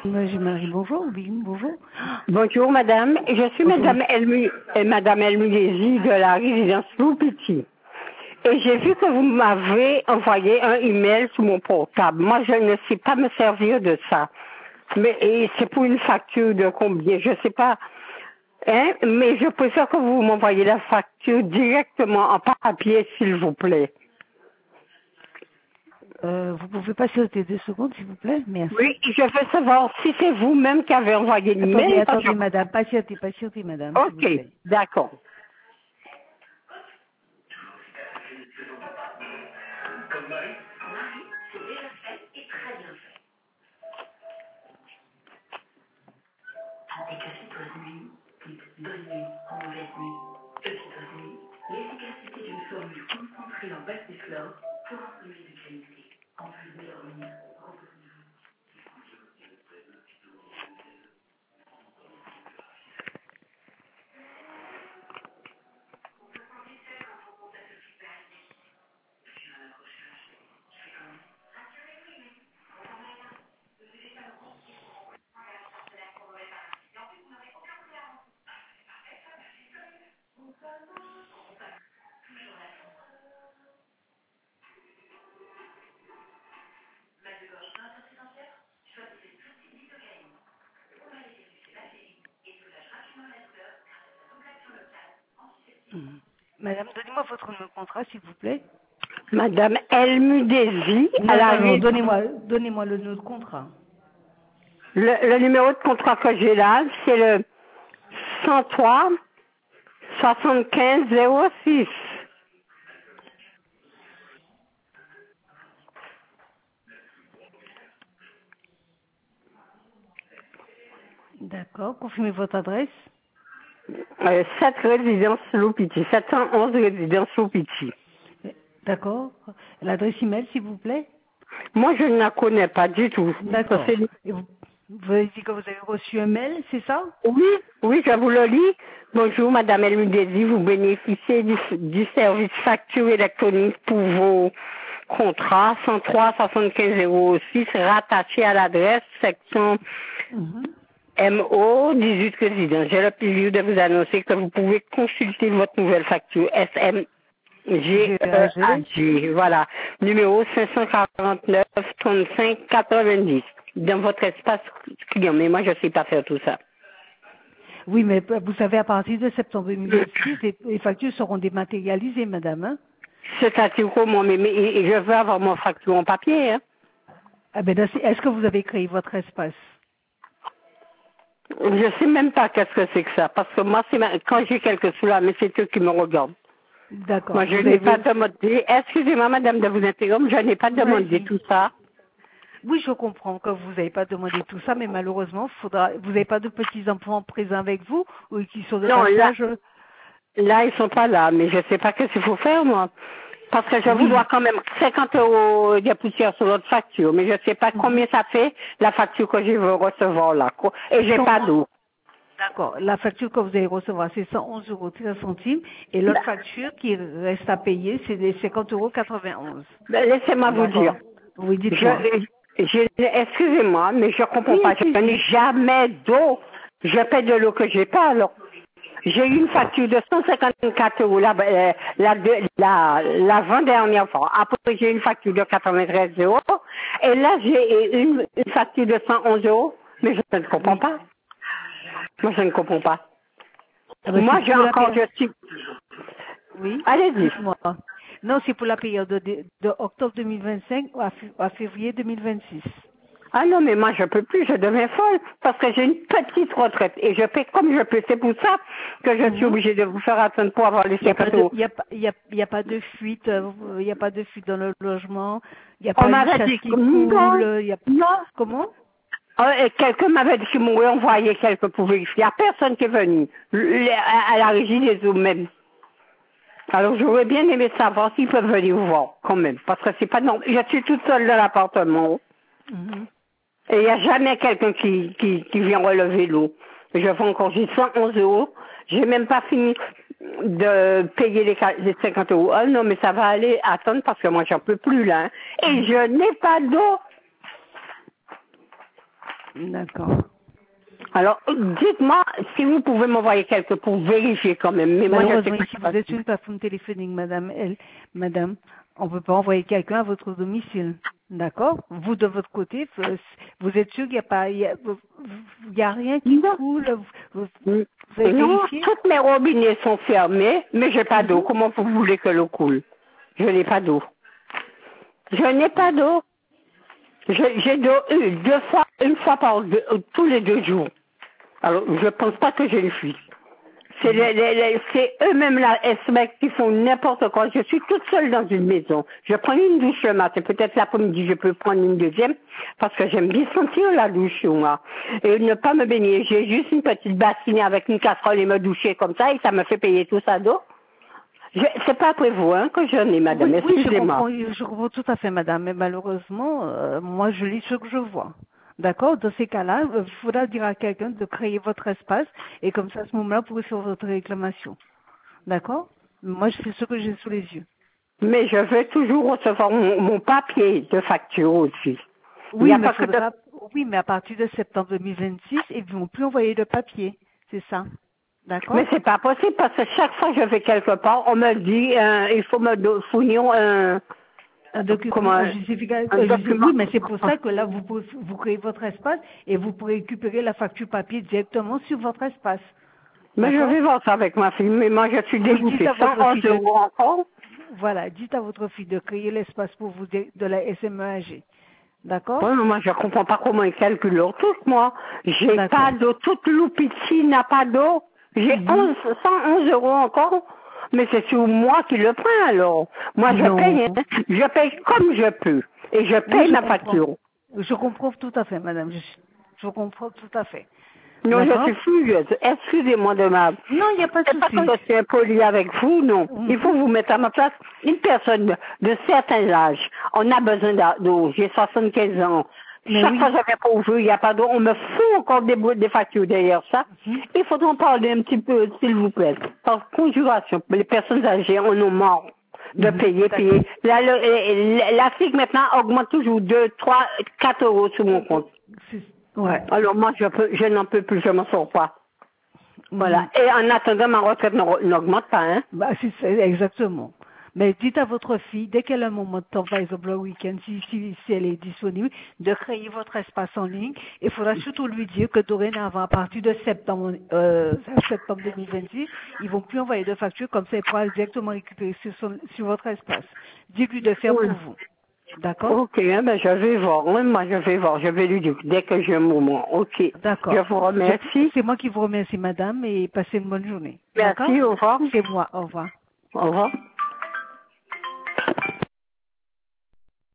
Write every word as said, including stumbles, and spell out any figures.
Marie, bonjour, oui, bonjour. Bonjour madame, je suis Bonjour. madame Elmu, euh, madame Elmudési de la résidence Loupiti. Et j'ai vu que vous m'avez envoyé un email sur mon portable. Moi, je ne sais pas me servir de ça. Mais et c'est pour une facture de combien, je sais pas. Hein? Mais je préfère que vous m'envoyez la facture directement en papier, s'il vous plaît. Euh, vous pouvez patienter deux secondes, s'il vous plaît? Merci. Oui, je veux savoir si c'est vous-même qui avez envoyé Attendez, l'email. parce attendez, que- madame, patientez, patientez, madame, s'il vous Ok, plaît. d'accord. Mhm. Madame, donnez-moi votre numéro de contrat, s'il vous plaît. Madame Elmudési à Non, la non, non, ré- donnez-moi, donnez-moi le numéro de contrat. le, le numéro de contrat que j'ai là, c'est le cent trois soixante-quinze zéro six. D'accord, confirmez votre adresse. Euh, sept résidence Loupiti, sept cent onze résidence Loupiti. D'accord. L'adresse email, s'il vous plaît. Moi, je ne la connais pas du tout. Ça, D'accord. c'est- Et vous, vous avez dit que vous avez reçu un mail, c'est ça? Oui, oui, je vous le lis. Bonjour, Madame Elmudési, vous bénéficiez du, du service facture électronique pour vos contrats cent trois soixante-quinze zéro six rattaché à l'adresse section Mhm. M O dix-huit résidence. J'ai le plaisir de vous annoncer que vous pouvez consulter votre nouvelle facture S M G G E A A G. G. Voilà. Numéro cinq cent quarante-neuf trente-cinq quatre-vingt-dix. Dans votre espace client. Mais moi, je ne sais pas faire tout ça. Oui, mais vous savez, à partir de septembre deux mille vingt-six, les, les factures seront dématérialisées, madame. Hein? C'est-à-dire comment, mais, mais et- et je veux avoir mon facture en papier. Hein. Ah ben, là, c'est- est-ce que vous avez créé votre espace? Je sais même pas qu'est-ce que c'est que ça. Parce que moi, c'est ma- quand j'ai quelque chose là, mais c'est eux qui me regardent. D'accord. Moi, je Vous n'ai pas avez... demandé. Excusez-moi, madame, de vous interrompre. Je n'ai pas demandé Vas-y. tout ça. Oui, je comprends que vous n'avez pas demandé tout ça, mais malheureusement, faudra... vous n'avez pas de petits-enfants présents avec vous ou qui sont de Non, là, passage? là, ils sont pas là, mais je sais pas qu'est-ce qu'il faut faire, moi. Parce que je vous dois Oui. quand même cinquante euros de poussière sur votre facture, mais je sais pas Mhm. combien ça fait la facture que je veux recevoir là. quoi. Et j'ai cent pas onze. d'eau. D'accord. La facture que vous allez recevoir, c'est cent onze euros treize centimes. Et l'autre Ben, facture qui reste à payer, c'est les cinquante euros quatre-vingt-onze. ben, laissez-moi vous dire. D'accord. Oui, dites-moi. Je, je, excusez-moi, mais je comprends Oui, pas. Je allez-y. n'ai jamais d'eau. Je paie de l'eau que j'ai pas, alors. J'ai eu une facture de cent cinquante-quatre euros la, euh, la, de- la, l'avant-dernière fois. Après, j'ai une facture de quatre-vingt-treize euros. Et là, j'ai une, une facture de cent onze euros. Mais je ne comprends Oui. pas. Moi, je ne comprends pas. Ah ben, c'est Moi, j'ai pour la encore, période. je suis... Oui. Allez-y. Dites-moi. Non, c'est pour la période de, de octobre deux mille vingt-cinq à, f- à février deux mille vingt-six. Ah non, mais moi, je peux plus, je deviens folle. Parce que j'ai une petite retraite. Et je paie comme je peux. C'est pour ça que je suis Mhm. obligée de vous faire attendre pour avoir les Il n'y a pas cinquante de, euros. il y a pas, il y a, il y a pas de fuite, euh, il n'y a pas de fuite dans le logement, il n'y a On pas une m'avait chasse dit qui que coule, non, euh, il y a, non. comment? Ah, et quelqu'un m'avait dit qu'il m'aurait envoyé quelqu'un pour vérifier. Il n'y a personne qui est venu. Le- à, à la régie des eaux même. Alors j'aurais bien aimé savoir s'ils peuvent venir voir quand même. Parce que c'est pas non. Je suis toute seule dans l'appartement. Mhm. Et il n'y a jamais quelqu'un qui, qui, qui vient relever l'eau. Je fais encore j'ai cent onze euros. J'ai même pas fini de payer les, qua- les cinquante euros. Ah non, mais ça va aller attendre parce que moi j'en peux plus là. Hein. Et je n'ai pas d'eau. D'accord. Alors, dites-moi si vous pouvez m'envoyer quelque pour vérifier quand même. Mais moi, je sais Malheureusement, que ici, vous êtes une plateforme téléphonique, madame. Elle, madame, on ne peut pas envoyer quelqu'un à votre domicile. D'accord? Vous, de votre côté, vous vous êtes sûr qu'il n'y a pas, il y a, vous- vous- il y a rien qui non. coule? Vous, vous- Mm. vous avez Non, vérifié? toutes mes robinets sont fermés, mais j'ai pas d'eau. Mhm. Comment vous voulez que l'eau coule? Je n'ai pas d'eau. Je n'ai pas d'eau. Je- J'ai d'eau euh, deux fois, une fois par deux, euh, tous les deux jours. Alors, je pense pas que j'ai une fuite. C'est les- les- les- c'est eux-mêmes là, S M E C qui font n'importe quoi. Je suis toute seule dans une maison. Je prends une douche le matin. Peut-être l'après-midi, je peux prendre une deuxième parce que j'aime bien sentir la douche, moi. Et ne pas me baigner. J'ai juste une petite bassine avec une casserole et me doucher comme ça et ça me fait payer tout ça d'eau. Je- C'est pas après vous, hein, que j'en ai, madame. Oui, oui, je Excusez-moi. comprends, je comprends tout à fait, madame, mais malheureusement, euh, moi, je lis ce que je vois. D'accord? Dans ces cas-là, euh, il faudra dire à quelqu'un de créer votre espace et comme ça, à ce moment-là, vous pourrez faire votre réclamation. D'accord? Moi, je sais ce que j'ai sous les yeux. Mais je veux toujours recevoir mon, mon papier de facture aussi. Il n'y Oui, a mais pas que de... faudra, oui, mais à partir de septembre deux mille vingt-six, ils ne vont plus envoyer de papier. C'est ça. Mais D'accord? c'est pas possible parce que chaque fois que je vais quelque part, on me dit, euh, il faut me do- fournir un, Un comment, document, un justificatif. un euh, justi- document. oui, mais c'est pour ça que là, vous, pouvez- vous créez votre espace et vous pourrez récupérer la facture papier directement sur votre espace. Mais je D'accord? vais voir ça avec ma fille, mais moi je suis Oui, dites dégoûtée. à votre cent onze fille de, euros encore. voilà, dites à votre fille de créer l'espace pour vous de, de la S M E A G. D'accord? Ouais, mais moi je comprends pas comment ils calculent leur truc, moi. J'ai D'accord. pas d'eau, toute Loupiti n'a pas d'eau. J'ai Mhm. onze cent onze euros encore. Mais c'est sur moi qui le prends alors. Moi je Non. paye, hein. Je paye comme je peux. Et je Oui, paye je ma comprends. facture. Je comprends tout à fait, madame. Je, je comprends tout à fait. Non, je D'accord? suis furieuse. Excusez-moi de ma... Non, il n'y a pas de C'est pas que souci. je suis impoli avec vous, non. Mhm. Il faut vous mettre à ma place. Une personne de, de certain âge, on a besoin d'a- d'eau. J'ai soixante-quinze ans. Mais Chaque oui. fois que je viens pour vous, il n'y a pas d'eau. On me fout encore des, bouts- des factures derrière ça. Mhm. Il faudra en parler un petit peu, s'il vous plaît. Par conjuration, les personnes âgées, on nous marre de Mhm. payer, D'accord. payer. La, le- la, la figue maintenant augmente toujours deux, trois, quatre euros sur mon compte. C'est- Ouais. Alors moi, je, peux, je n'en peux plus, je m'en sors pas. Voilà. Mhm. Et en attendant, ma retraite n'aug- n'augmente pas, hein. Bah, c'est ça, exactement. Mais dites à votre fille, dès qu'elle a un moment de temps, par exemple le week-end, si, si, si elle est disponible, de créer votre espace en ligne. Il faudra surtout lui dire que dorénavant, à partir de septembre, euh, septembre deux mille vingt-six, ils vont plus envoyer de facture, comme ça elle pourra directement récupérer sur, son- sur votre espace. Dites-lui de faire Oui. pour vous. D'accord? Ok, hein, ben je vais voir. Oui, moi je vais voir. Je vais lui dire dès que j'ai un moment. Ok. D'accord. Je vous remercie. C'est moi qui vous remercie, madame, et passez une bonne journée. Merci, D'accord? au revoir. C'est moi. Au revoir. Au revoir.